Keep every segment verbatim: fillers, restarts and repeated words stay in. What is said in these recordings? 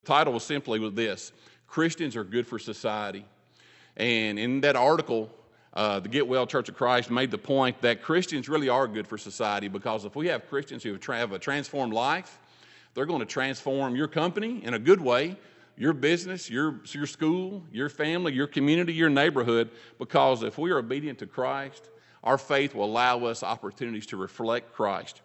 The title was simply with this: Christians are good for society. And in that article, uh, the Get Well Church of Christ made the point that Christians really are good for society, because if we have Christians who have, tra- have a transformed life, they're going to transform your company in a good way, your business, your, your school, your family, your community, your neighborhood, because if we are obedient to Christ, our faith will allow us opportunities to reflect Christ.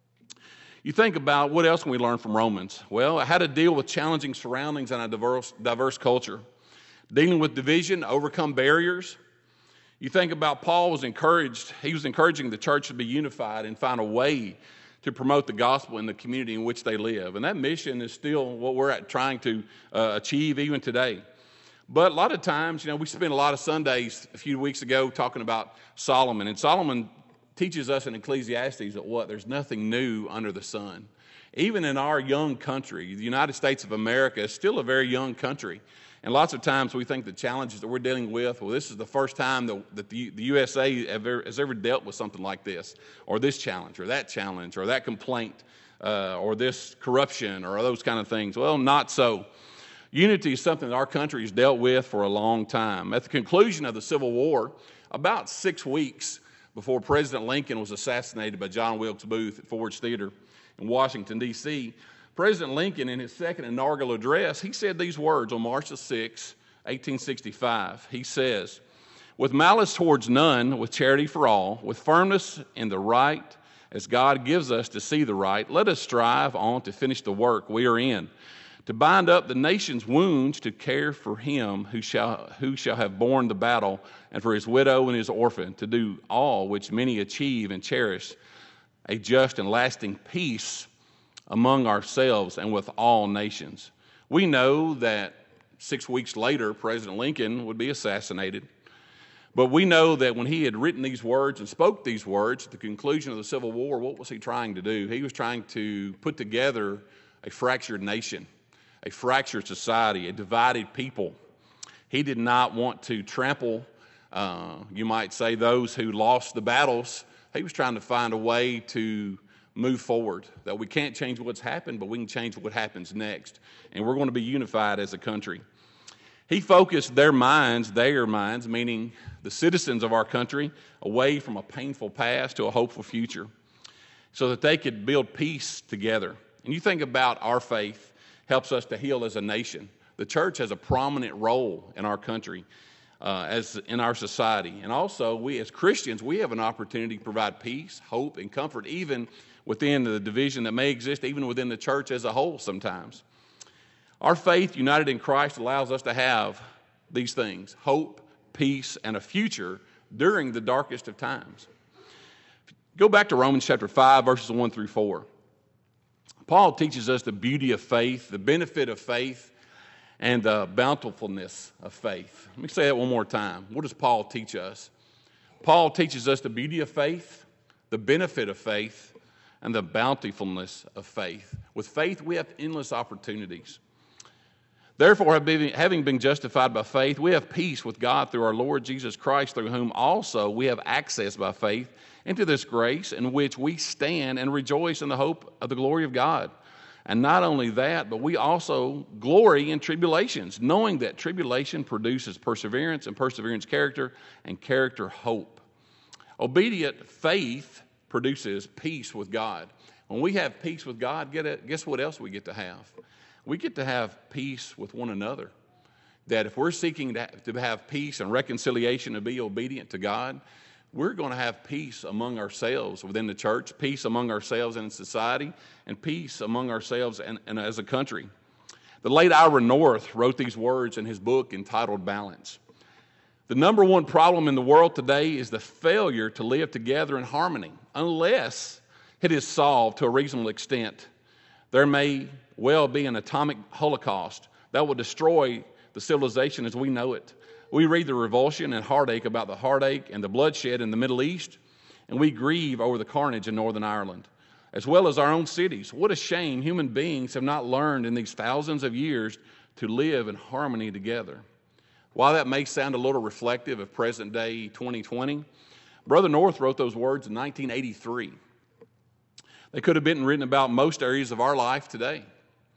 You think about what else can we learn from Romans? Well, how to deal with challenging surroundings in a diverse, diverse culture. Dealing with division, overcome barriers. You think about Paul was encouraged, he was encouraging the church to be unified and find a way to promote the gospel in the community in which they live. And that mission is still what we're at trying to uh, achieve even today. But a lot of times, you know, we spent a lot of Sundays a few weeks ago talking about Solomon. And Solomon teaches us in Ecclesiastes that what? There's nothing new under the sun. Even in our young country, the United States of America is still a very young country. And lots of times we think the challenges that we're dealing with, well, this is the first time that, that the, the U S A ever, has ever dealt with something like this, or this challenge, or that challenge, or that complaint, uh, or this corruption, or those kind of things. Well, not so. Unity is something that our country has dealt with for a long time. At the conclusion of the Civil War, about six weeks before President Lincoln was assassinated by John Wilkes Booth at Ford's Theater in Washington, D C, President Lincoln, in his second inaugural address, he said these words on March the sixth, eighteen sixty-five. He says, "With malice towards none, with charity for all, with firmness in the right, as God gives us to see the right, let us strive on to finish the work we are in, to bind up the nation's wounds, to care for him who shall, who shall have borne the battle, and for his widow and his orphan, to do all which many achieve and cherish, a just and lasting peace among ourselves and with all nations." We know that six weeks later, President Lincoln would be assassinated. But we know that when he had written these words and spoke these words at the conclusion of the Civil War, what was he trying to do? He was trying to put together a fractured nation, a fractured society, a divided people. He did not want to trample, uh, you might say, those who lost the battles. He was trying to find a way to move forward, that we can't change what's happened, but we can change what happens next. And we're going to be unified as a country. He focused their minds, their minds, meaning the citizens of our country, away from a painful past to a hopeful future, so that they could build peace together. And you think about our faith helps us to heal as a nation. The church has a prominent role in our country, uh, as in our society. And also, we as Christians, we have an opportunity to provide peace, hope, and comfort, even within the division that may exist, even within the church as a whole sometimes. Our faith, united in Christ, allows us to have these things: hope, peace, and a future during the darkest of times. Go back to Romans chapter five, verses one through four. Paul teaches us the beauty of faith, the benefit of faith, and the bountifulness of faith. Let me say that one more time. What does Paul teach us? Paul teaches us the beauty of faith, the benefit of faith, and the bountifulness of faith. With faith, we have endless opportunities. Therefore, having been justified by faith, we have peace with God through our Lord Jesus Christ, through whom also we have access by faith into this grace in which we stand and rejoice in the hope of the glory of God. And not only that, but we also glory in tribulations, knowing that tribulation produces perseverance, and perseverance character, and character hope. Obedient faith produces peace with God. When we have peace with God, get it, guess what else we get to have? We get to have peace with one another. That if we're seeking to have peace and reconciliation and be obedient to God, we're going to have peace among ourselves within the church, peace among ourselves in society, and peace among ourselves and, and as a country. The late Ira North wrote these words in his book entitled Balance. The number one problem in the world today is the failure to live together in harmony. Unless it is solved to a reasonable extent, there may well be an atomic holocaust that will destroy the civilization as we know it. We read the revulsion and heartache about the heartache and the bloodshed in the Middle East, and we grieve over the carnage in Northern Ireland, as well as our own cities. What a shame human beings have not learned in these thousands of years to live in harmony together. While that may sound a little reflective of present day twenty twenty, Brother North wrote those words in nineteen eighty-three. They could have been written about most areas of our life today.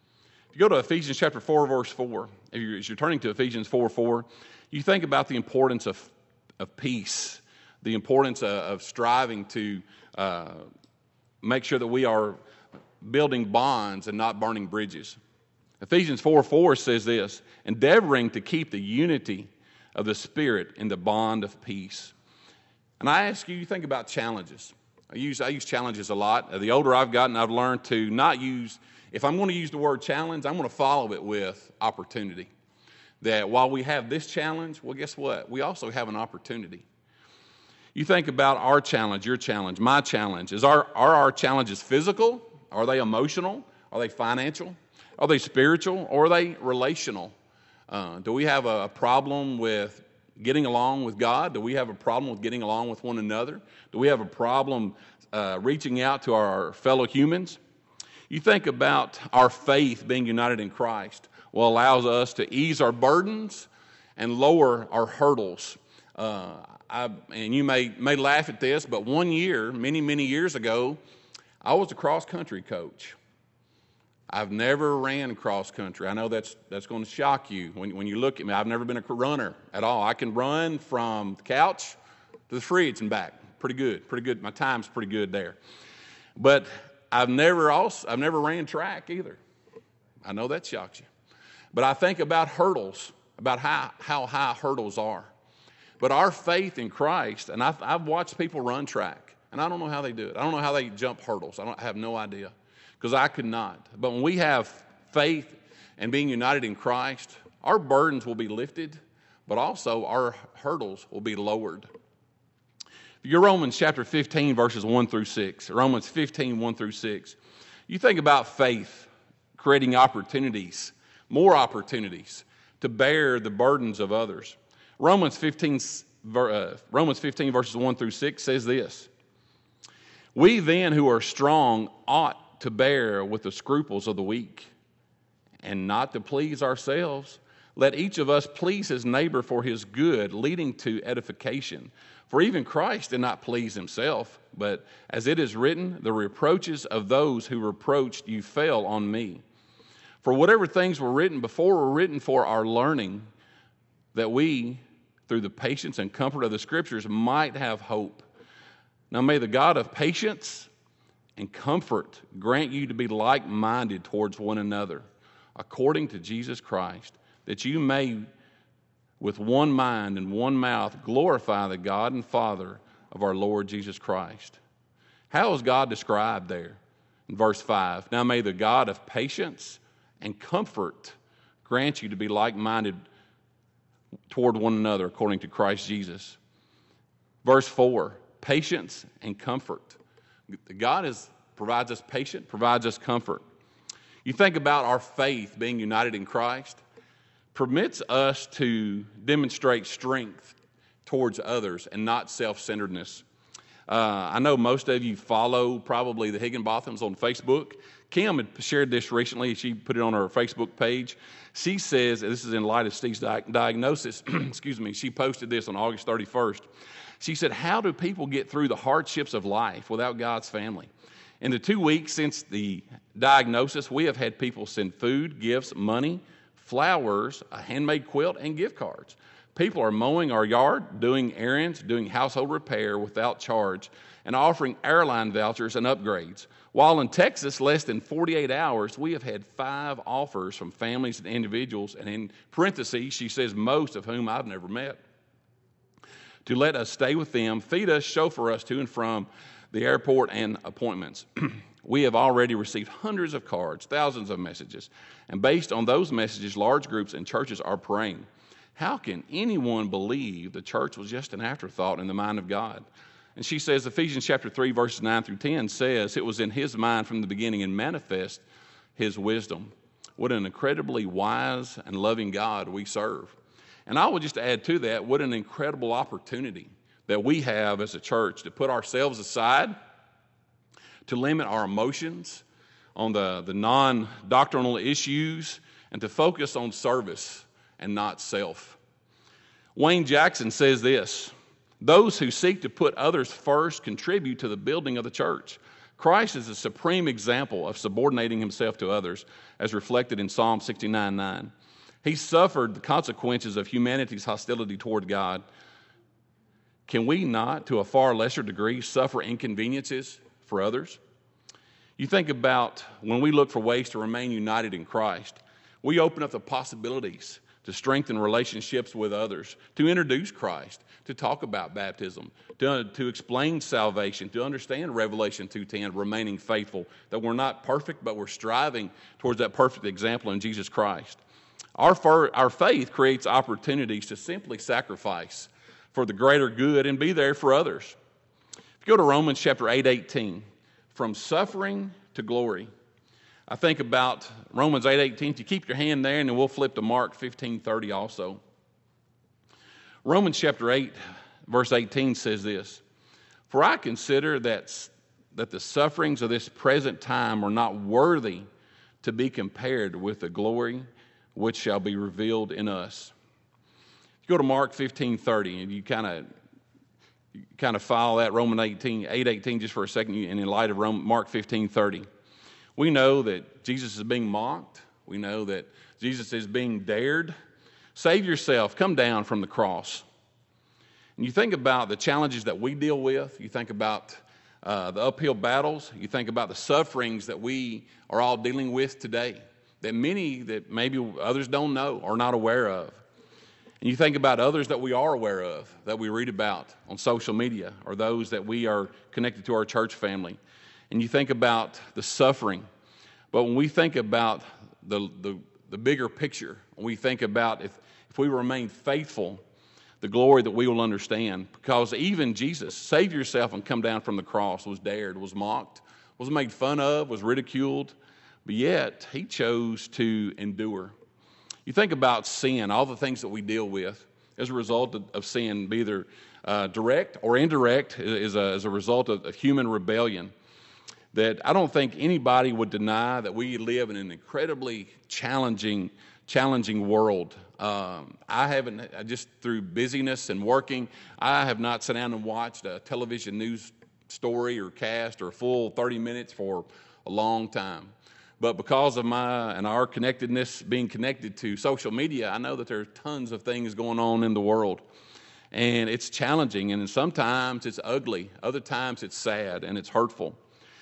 If you go to Ephesians chapter four, verse four, if you're, as you're turning to Ephesians four four, you think about the importance of, of peace, the importance of, of striving to uh, make sure that we are building bonds and not burning bridges. Ephesians four four says this, endeavoring to keep the unity of the Spirit in the bond of peace. And I ask you, you think about challenges. I use, I use challenges a lot. The older I've gotten, I've learned to not use, if I'm going to use the word challenge, I'm going to follow it with opportunity. That while we have this challenge, well, guess what? We also have an opportunity. You think about our challenge, your challenge, my challenge. Is our, are our challenges physical? Are they emotional? Are they financial? Are they spiritual? Or are they relational? Uh, do we have a problem with getting along with God? Do we have a problem with getting along with one another? Do we have a problem uh, reaching out to our fellow humans? You think about our faith being united in Christ. Well, allows us to ease our burdens and lower our hurdles. Uh, I, and you may, may laugh at this, but one year, many, many years ago, I was a cross-country coach. I've never ran cross-country. I know that's that's going to shock you when, when you look at me. I've never been a runner at all. I can run from the couch to the fridge and back. Pretty good, pretty good. My time's pretty good there. But I've never also I've never ran track either. I know that shocks you. But I think about hurdles, about how, how high hurdles are. But our faith in Christ, and I've, I've watched people run track, and I don't know how they do it. I don't know how they jump hurdles. I, don't, I have no idea, because I could not. But when we have faith and being united in Christ, our burdens will be lifted, but also our hurdles will be lowered. Your Romans chapter fifteen, verses one through six, Romans fifteen, one through six. You think about faith creating opportunities, more opportunities to bear the burdens of others. Romans fifteen, uh, Romans fifteen, verses one through six says this, we then who are strong ought to bear with the scruples of the weak, and not to please ourselves. Let each of us please his neighbor for his good, leading to edification. For even Christ did not please himself, but as it is written, the reproaches of those who reproached you fell on me. For whatever things were written before were written for our learning, that we, through the patience and comfort of the Scriptures, might have hope. Now may the God of patience and comfort grant you to be like-minded towards one another, according to Jesus Christ, that you may, with one mind and one mouth, glorify the God and Father of our Lord Jesus Christ. How is God described there? In verse five, now may the God of patience and comfort grant you to be like-minded toward one another, according to Christ Jesus. Verse four, patience and comfort. God is, provides us patience, provides us comfort. You think about our faith being united in Christ, permits us to demonstrate strength towards others and not self-centeredness. Uh, I know most of you follow probably the Higginbothams on Facebook. Kim had shared this recently. She put it on her Facebook page. She says, this is in light of Steve's di- diagnosis, excuse me, she posted this on August thirty-first. She said, how do people get through the hardships of life without God's family? In the two weeks since the diagnosis, we have had people send food, gifts, money, flowers, a handmade quilt, and gift cards. People are mowing our yard, doing errands, doing household repair without charge, and offering airline vouchers and upgrades. While in Texas, less than forty-eight hours, we have had five offers from families and individuals, and in parentheses, she says, most of whom I've never met, to let us stay with them, feed us, chauffeur us to and from the airport and appointments. We have already received hundreds of cards, thousands of messages, and based on those messages, large groups and churches are praying. How can anyone believe the church was just an afterthought in the mind of God? And she says, Ephesians chapter three, verses nine through ten says, it was in his mind from the beginning and manifest his wisdom. What an incredibly wise and loving God we serve. And I would just add to that, what an incredible opportunity that we have as a church to put ourselves aside, to limit our emotions on the, the non-doctrinal issues, and to focus on service and not self. Wayne Jackson says this, those who seek to put others first contribute to the building of the church. Christ is a supreme example of subordinating himself to others, as reflected in Psalm sixty-nine nine. He suffered the consequences of humanity's hostility toward God. Can we not, to a far lesser degree, suffer inconveniences for others? You think about when we look for ways to remain united in Christ, we open up the possibilities to strengthen relationships with others, to introduce Christ, to talk about baptism, to, to explain salvation, to understand Revelation two ten, remaining faithful, that we're not perfect, but we're striving towards that perfect example in Jesus Christ. Our, our faith creates opportunities to simply sacrifice for the greater good and be there for others. If you go to Romans chapter eight eighteen, from suffering to glory, I think about Romans eight eighteen. You keep your hand there, and then we'll flip to Mark fifteen thirty also. Romans chapter eight, verse eighteen says this, "For I consider that, that the sufferings of this present time are not worthy to be compared with the glory which shall be revealed in us." You go to Mark fifteen thirty, and you kind of you kind of follow that Romans eighteen, eight eighteen just for a second, and in light of Rome, Mark fifteen thirty. We know that Jesus is being mocked. We know that Jesus is being dared. Save yourself. Come down from the cross. And you think about the challenges that we deal with. You think about uh, the uphill battles. You think about the sufferings that we are all dealing with today, that many that maybe others don't know or not aware of. And you think about others that we are aware of, that we read about on social media, or those that we are connected to our church family. And you think about the suffering. But when we think about the, the, the bigger picture, when we think about if, if we remain faithful, the glory that we will understand. Because even Jesus, save yourself and come down from the cross, was dared, was mocked, was made fun of, was ridiculed. But yet, he chose to endure. You think about sin, all the things that we deal with as a result of, of sin, be either uh, direct or indirect, is a, as a result of, of human rebellion. That I don't think anybody would deny that we live in an incredibly challenging, challenging world. Um, I haven't, just through busyness and working, I have not sat down and watched a television news story or cast or a full thirty minutes for a long time. But because of my and our connectedness, being connected to social media, I know that there are tons of things going on in the world. And it's challenging, and sometimes it's ugly. Other times it's sad and it's hurtful.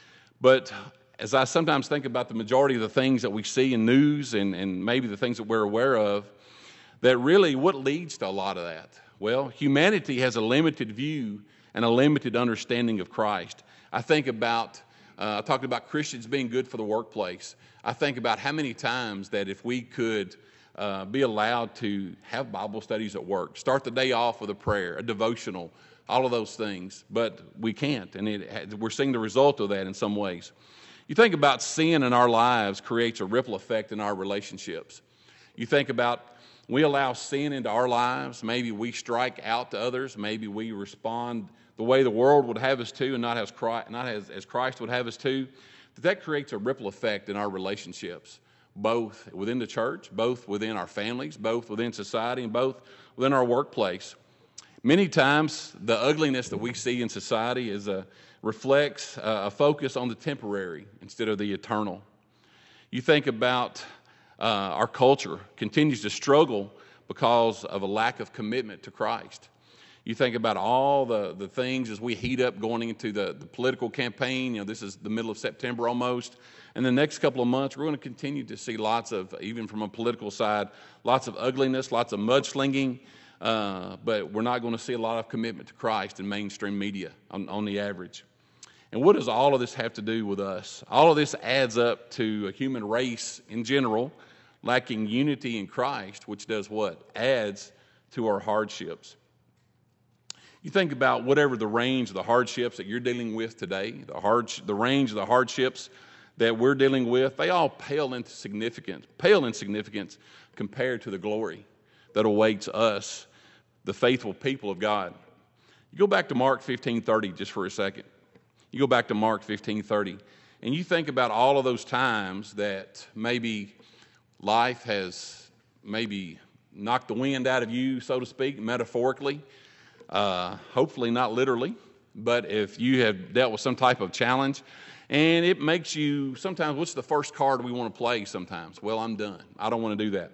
But as I sometimes think about the majority of the things that we see in news and, and maybe the things that we're aware of, that really what leads to a lot of that? Well, humanity has a limited view and a limited understanding of Christ. I think about, uh, I talked about Christians being good for the workplace. I think about how many times that if we could uh, be allowed to have Bible studies at work, start the day off with a prayer, a devotional, all of those things, but we can't, and it, we're seeing the result of that in some ways. You think about sin in our lives creates a ripple effect in our relationships. You think about we allow sin into our lives, maybe we strike out to others, maybe we respond the way the world would have us to and not as Christ, not as, as Christ would have us to, that, that creates a ripple effect in our relationships, both within the church, both within our families, both within society, and both within our workplace. Many times, the ugliness that we see in society is a, reflects a, a focus on the temporary instead of the eternal. You think about uh, our culture continues to struggle because of a lack of commitment to Christ. You think about all the, the things as we heat up going into the, the political campaign. You know, this is the middle of September almost. And the next couple of months, we're going to continue to see lots of, even from a political side, lots of ugliness, lots of mudslinging. Uh, but we're not going to see a lot of commitment to Christ in mainstream media on, on the average. And what does all of this have to do with us? All of this adds up to a human race in general lacking unity in Christ, which does what? Adds to our hardships. You think about whatever the range of the hardships that you're dealing with today, the hard, the range of the hardships that we're dealing with, they all pale into significance, pale in significance compared to the glory that awaits us, the faithful people of God. You go back to Mark fifteen thirty just for a second. You go back to Mark fifteen thirty, and you think about all of those times that maybe life has maybe knocked the wind out of you, so to speak, metaphorically. Uh, hopefully not literally, but if you have dealt with some type of challenge, And it makes you, sometimes, what's the first card we want to play sometimes? Well, I'm done. I don't want to do that.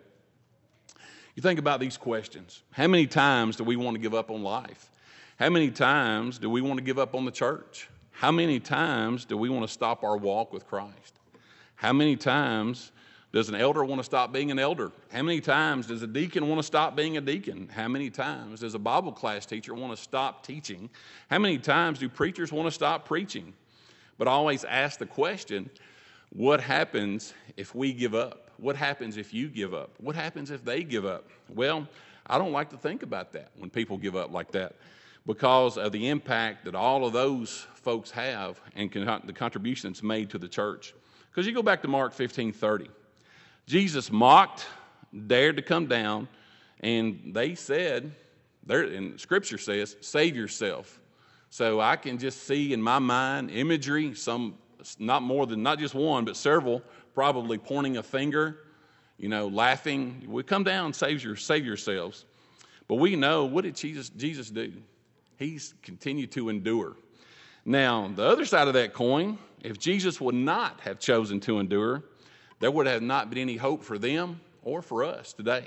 You think about these questions. How many times do we want to give up on life? How many times do we want to give up on the church? How many times do we want to stop our walk with Christ? How many times does an elder want to stop being an elder? How many times does a deacon want to stop being a deacon? How many times does a Bible class teacher want to stop teaching? How many times do preachers want to stop preaching? But I always ask the question, what happens if we give up? What happens if you give up? What happens if they give up? Well, I don't like to think about that when people give up like that, because of the impact that all of those folks have and con- the contribution that's made to the church. Because you go back to Mark fifteen thirty. Jesus mocked, dared to come down, and they said, and Scripture says, save yourself. So I can just see in my mind imagery, some not more than, not just one, but several, probably pointing a finger, you know, laughing. We come down, save, your, save yourselves. But we know, what did Jesus, Jesus do? He's continued to endure. Now, the other side of that coin, if Jesus would not have chosen to endure, there would have not been any hope for them or for us today.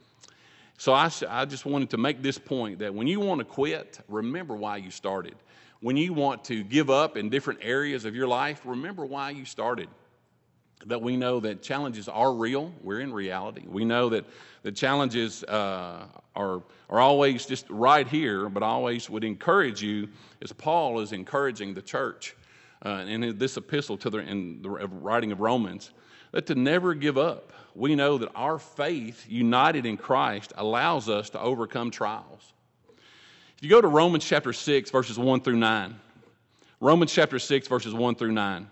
So I, I just wanted to make this point that when you want to quit, remember why you started. When you want to give up in different areas of your life, remember why you started. That we know that challenges are real. We're in reality. We know that the challenges uh, are, are always just right here, but I always would encourage you, as Paul is encouraging the church uh, in this epistle to the, in the writing of Romans, that to never give up. We know that our faith united in Christ allows us to overcome trials. If you go to Romans chapter six, verses one through nine, Romans chapter six, verses one through nine.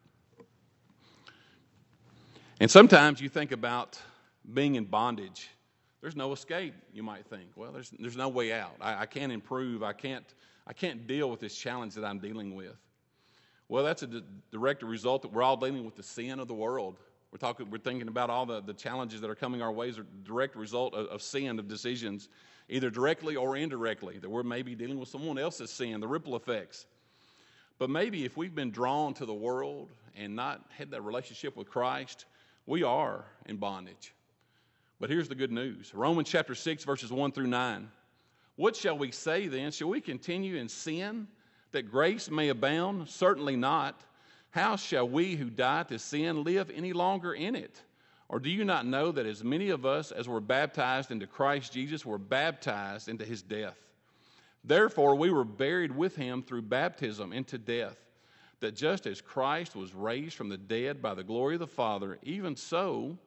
And sometimes you think about being in bondage. There's no escape, you might think. Well, there's there's no way out. I, I can't improve. I can't I can't deal with this challenge that I'm dealing with. Well, that's a d- direct result that we're all dealing with the sin of the world. We're talking. We're thinking about all the, the challenges that are coming our way as a direct result of, of sin, of decisions, either directly or indirectly, that we're maybe dealing with someone else's sin, the ripple effects. But maybe if we've been drawn to the world and not had that relationship with Christ, we are in bondage. But here's the good news. Romans chapter six, verses one through nine. What shall we say then? Shall we continue in sin that grace may abound? Certainly not. How shall we who die to sin live any longer in it? Or do you not know that as many of us as were baptized into Christ Jesus were baptized into his death? Therefore we were buried with him through baptism into death, that just as Christ was raised from the dead by the glory of the Father, even so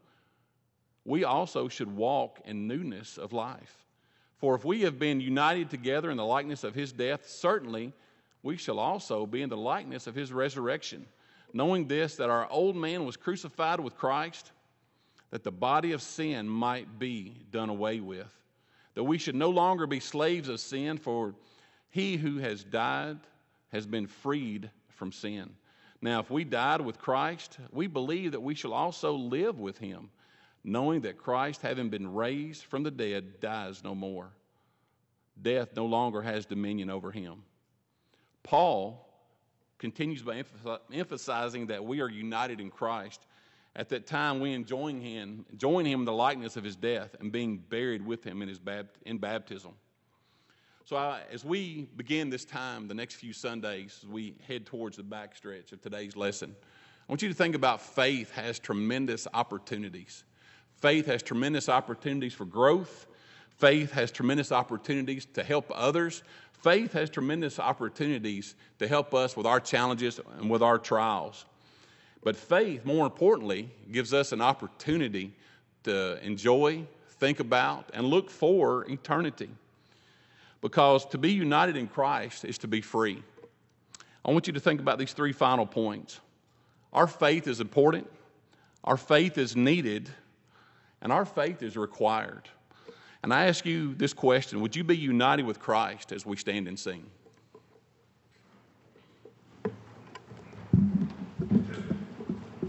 we also should walk in newness of life. For if we have been united together in the likeness of his death, certainly we shall also be in the likeness of his resurrection, knowing this, that our old man was crucified with Christ, that the body of sin might be done away with, that we should no longer be slaves of sin, for he who has died has been freed from sin. Now, if we died with Christ, we believe that we shall also live with him, knowing that Christ, having been raised from the dead, dies no more. Death no longer has dominion over him. Paul continues by emphasizing that we are united in Christ. At that time, we enjoin him, join him in the likeness of his death and being buried with him in his in baptism. So I, as we begin this time, the next few Sundays, as we head towards the backstretch of today's lesson, I want you to think about faith has tremendous opportunities. Faith has tremendous opportunities for growth. Faith has tremendous opportunities to help others. Faith has tremendous opportunities to help us with our challenges and with our trials. But faith, more importantly, gives us an opportunity to enjoy, think about, and look for eternity. Because to be united in Christ is to be free. I want you to think about these three final points. Our faith is important, our faith is needed, and our faith is required. And I ask you this question: would you be united with Christ as we stand and sing?